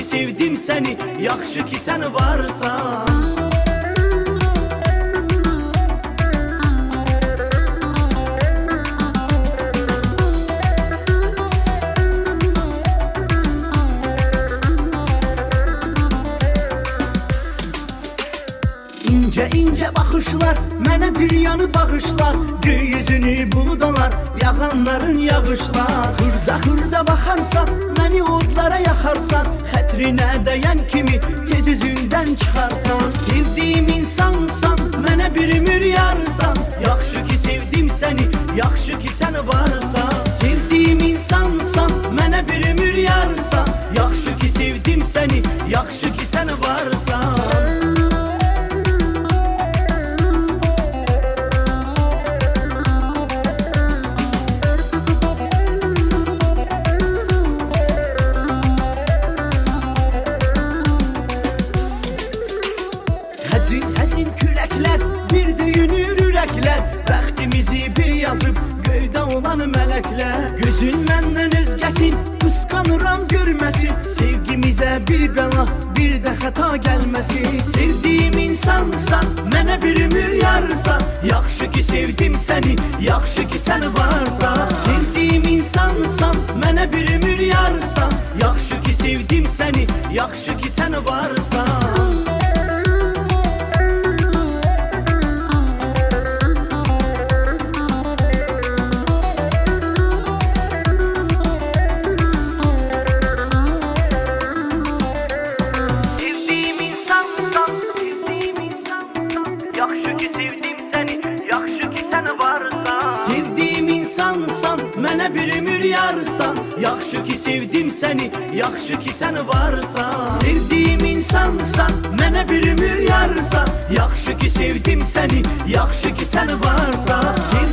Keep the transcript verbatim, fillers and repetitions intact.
sevdim seni, yaxşı ki sen varsan. İnce ince bakışlar mənə dünyanı bağışlar, göy yüzünü buludalar, yağanların yağışlar. Hırda hırda bakarsan, məni odlara yakarsan, xətrinə dəyən kimi tez üzündən çıxarsan. Sevdiğim insansan, mənə bir ömür yarsan, yaxşı ki sevdim səni, yaxşı ki sen varsan. Sevdiğim insansan, mənə bir ömür yarsan, yaxşı ki sevdim səni, yaxşı ki sen varsan. Həzin həzin küləklər, bir düyünür ürəklər, bəxtimizi bir yazıb göydə olan mələklər. Gözün məndən özgəsin, qısqanıram görməsin, sevgimizə bir bəla, bir də xəta gəlməsin. Sevdiyim insansan, mənə bir ömür yarsan, yaxşı ki sevdim səni, yaxşı ki sən varsan. Sevdiyim insansan, mənə bir ömür yarsan, yaxşı ki sevdim səni, yaxşı ki sən varsan. Yaxşı ki sevdim səni, yaxşı ki sən varsan. Sevdiyim insansan, mənə bir ömür yarsan, yaxşı ki sevdim səni, yaxşı ki sən varsan. Sevdiyim insansan, mənə bir ömür yarsan, yaxşı ki sevdim səni, yaxşı ki sən varsan.